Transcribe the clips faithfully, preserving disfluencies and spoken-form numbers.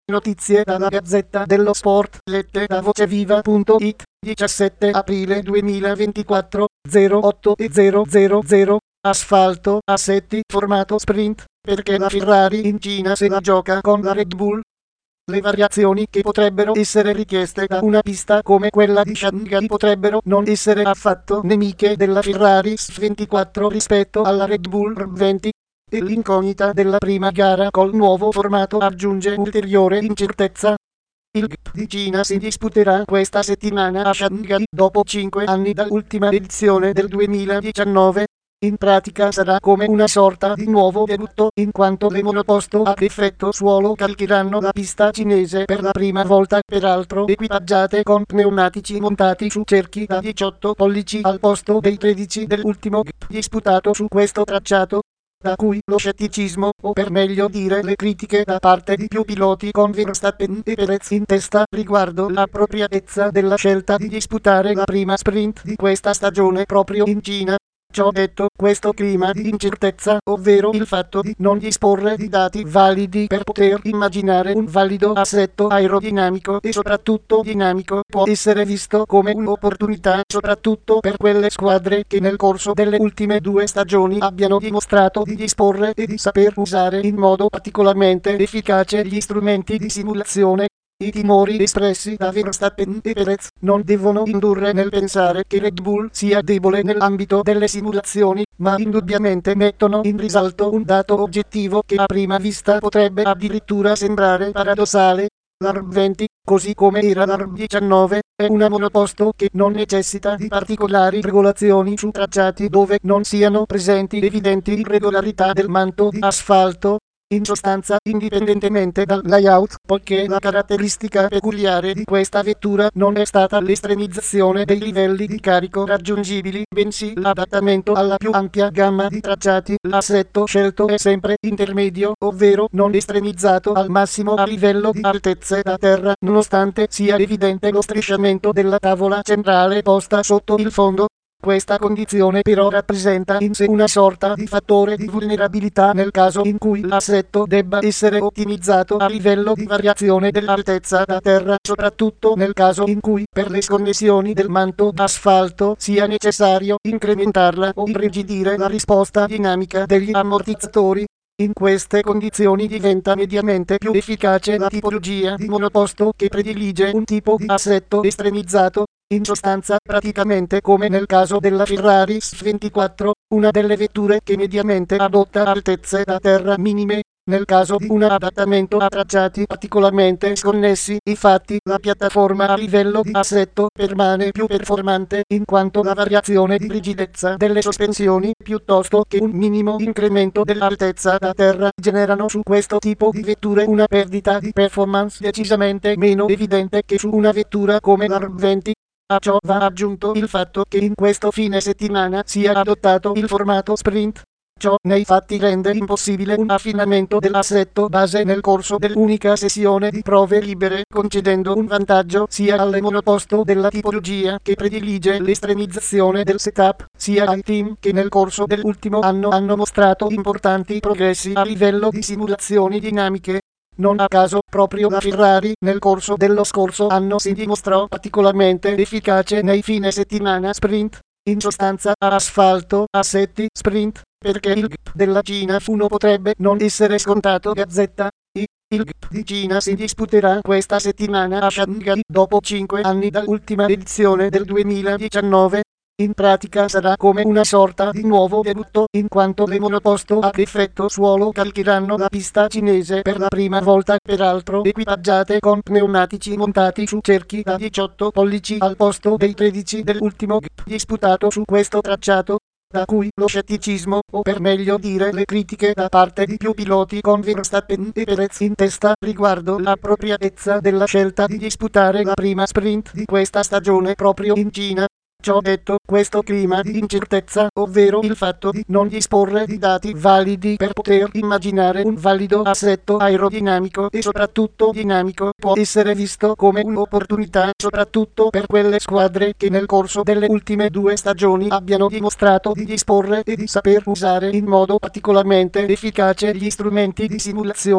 Notizie dalla Gazzetta dello Sport, lette da voceviva punto it, diciassette aprile duemilaventiquattro, zero otto e zero zero zero, asfalto, assetti, formato sprint, perché la Ferrari in Cina se la gioca con la Red Bull. Le variazioni che potrebbero essere richieste da una pista come quella di Shanghai potrebbero non essere affatto nemiche della Ferrari S ventiquattro rispetto alla Red Bull R venti. E l'incognita della prima gara col nuovo formato aggiunge ulteriore incertezza. Il G P di Cina si disputerà questa settimana a Shanghai dopo cinque anni dall'ultima edizione del duemiladiciannove. In pratica sarà come una sorta di nuovo debutto, in quanto le monoposto ad effetto suolo calcheranno la pista cinese per la prima volta, peraltro equipaggiate con pneumatici montati su cerchi da diciotto pollici al posto dei tredici dell'ultimo G P disputato su questo tracciato, da cui lo scetticismo, o per meglio dire le critiche da parte di più piloti con Verstappen e Perez in testa riguardo l'appropriatezza della scelta di disputare la prima sprint di questa stagione proprio in Cina. Ciò detto, questo clima di incertezza, ovvero il fatto di non disporre di dati validi per poter immaginare un valido assetto aerodinamico e soprattutto dinamico, può essere visto come un'opportunità soprattutto per quelle squadre che nel corso delle ultime due stagioni abbiano dimostrato di disporre e di saper usare in modo particolarmente efficace gli strumenti di simulazione. I timori espressi da Verstappen e Perez non devono indurre nel pensare che Red Bull sia debole nell'ambito delle simulazioni, ma indubbiamente mettono in risalto un dato oggettivo che a prima vista potrebbe addirittura sembrare paradossale. La R venti, così come era la R diciannove, è una monoposto che non necessita di particolari regolazioni su tracciati dove non siano presenti evidenti irregolarità del manto di asfalto. In sostanza, indipendentemente dal layout, poiché la caratteristica peculiare di questa vettura non è stata l'estremizzazione dei livelli di carico raggiungibili, bensì l'adattamento alla più ampia gamma di tracciati, l'assetto scelto è sempre intermedio, ovvero non estremizzato al massimo a livello di altezze da terra, nonostante sia evidente lo strisciamento della tavola centrale posta sotto il fondo. Questa condizione però rappresenta in sé una sorta di fattore di vulnerabilità nel caso in cui l'assetto debba essere ottimizzato a livello di variazione dell'altezza da terra, soprattutto nel caso in cui per le sconnessioni del manto d'asfalto sia necessario incrementarla o irrigidire la risposta dinamica degli ammortizzatori. In queste condizioni diventa mediamente più efficace la tipologia di monoposto che predilige un tipo di assetto estremizzato. In sostanza, praticamente come nel caso della Ferrari S ventiquattro, una delle vetture che mediamente adotta altezze da terra minime. Nel caso di un adattamento a tracciati particolarmente sconnessi, infatti, la piattaforma a livello di assetto permane più performante, in quanto la variazione di rigidezza delle sospensioni, piuttosto che un minimo incremento dell'altezza da terra, generano su questo tipo di vetture una perdita di performance decisamente meno evidente che su una vettura come la R venti. A ciò va aggiunto il fatto che in questo fine settimana sia adottato il formato sprint. Ciò nei fatti rende impossibile un affinamento dell'assetto base nel corso dell'unica sessione di prove libere, concedendo un vantaggio sia alle monoposto della tipologia che predilige l'estremizzazione del setup, sia ai team che nel corso dell'ultimo anno hanno mostrato importanti progressi a livello di simulazioni dinamiche. Non a caso, proprio la Ferrari nel corso dello scorso anno si dimostrò particolarmente efficace nei fine settimana sprint. In sostanza, a asfalto, assetti, sprint, perché il G P della Cina uno potrebbe non essere scontato. Gazzetta. I. Il G P di Cina si disputerà questa settimana a Shanghai dopo cinque anni dall'ultima edizione del duemiladiciannove. In pratica sarà come una sorta di nuovo debutto, in quanto le monoposto ad effetto suolo calcheranno la pista cinese per la prima volta, peraltro equipaggiate con pneumatici montati su cerchi da diciotto pollici al posto dei tredici dell'ultimo G P disputato su questo tracciato, da cui lo scetticismo, o per meglio dire le critiche da parte di più piloti con Verstappen e Perez in testa riguardo l'appropriatezza della scelta di disputare la prima sprint di questa stagione proprio in Cina. Ciò detto, questo clima di incertezza, ovvero il fatto di non disporre di dati validi per poter immaginare un valido assetto aerodinamico e soprattutto dinamico, può essere visto come un'opportunità soprattutto per quelle squadre che nel corso delle ultime due stagioni abbiano dimostrato di disporre e di saper usare in modo particolarmente efficace gli strumenti di simulazione.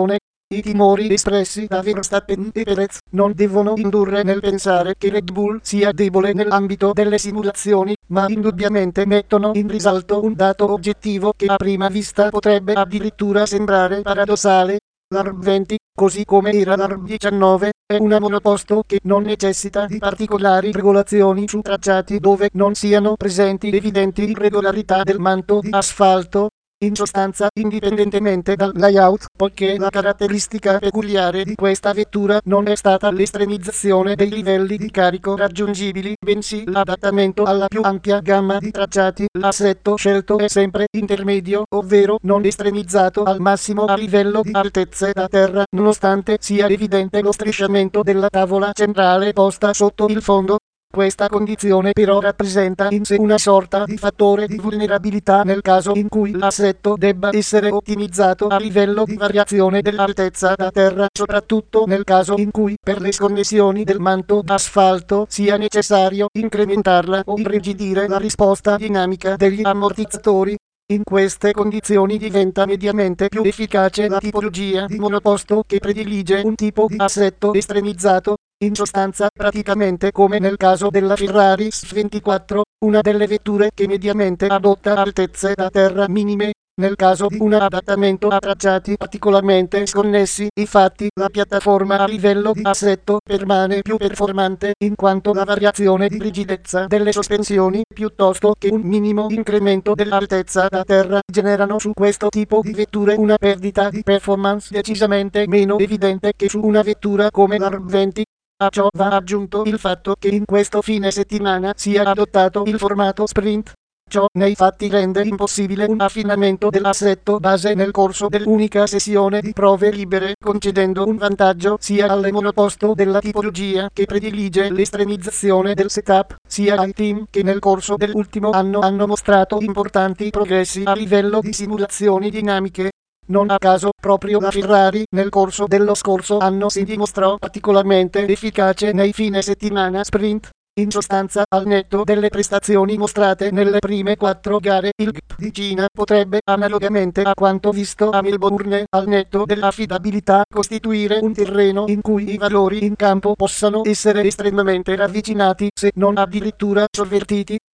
I timori espressi da Verstappen e Perez non devono indurre nel pensare che Red Bull sia debole nell'ambito delle simulazioni, ma indubbiamente mettono in risalto un dato oggettivo che a prima vista potrebbe addirittura sembrare paradossale. L'A R B venti, così come era l'A R B diciannove, è una monoposto che non necessita di particolari regolazioni su tracciati dove non siano presenti evidenti irregolarità del manto di asfalto. In sostanza, indipendentemente dal layout, poiché la caratteristica peculiare di questa vettura non è stata l'estremizzazione dei livelli di carico raggiungibili, bensì l'adattamento alla più ampia gamma di tracciati, l'assetto scelto è sempre intermedio, ovvero non estremizzato al massimo a livello di altezze da terra, nonostante sia evidente lo strisciamento della tavola centrale posta sotto il fondo. Questa condizione però rappresenta in sé una sorta di fattore di vulnerabilità nel caso in cui l'assetto debba essere ottimizzato a livello di variazione dell'altezza da terra, soprattutto nel caso in cui per le sconnessioni del manto d'asfalto sia necessario incrementarla o irrigidire la risposta dinamica degli ammortizzatori. In queste condizioni diventa mediamente più efficace la tipologia di monoposto che predilige un tipo di assetto estremizzato. In sostanza, praticamente come nel caso della Ferrari S ventiquattro, una delle vetture che mediamente adotta altezze da terra minime. Nel caso di un adattamento a tracciati particolarmente sconnessi, infatti, la piattaforma a livello di assetto permane più performante in quanto la variazione di rigidezza delle sospensioni piuttosto che un minimo incremento dell'altezza da terra generano su questo tipo di vetture una perdita di performance decisamente meno evidente che su una vettura come l'A R B venti. A ciò va aggiunto il fatto che in questo fine settimana sia adottato il formato sprint. Ciò nei fatti rende impossibile un affinamento dell'assetto base nel corso dell'unica sessione di prove libere, concedendo un vantaggio sia alle monoposto della tipologia che predilige l'estremizzazione del setup, sia ai team che nel corso dell'ultimo anno hanno mostrato importanti progressi a livello di simulazioni dinamiche. Non a caso, proprio la Ferrari nel corso dello scorso anno si dimostrò particolarmente efficace nei fine settimana sprint. In sostanza, al netto delle prestazioni mostrate nelle prime quattro gare, il G P di Cina potrebbe, analogamente a quanto visto a Melbourne, al netto dell'affidabilità, costituire un terreno in cui i valori in campo possano essere estremamente ravvicinati, se non addirittura sovvertiti.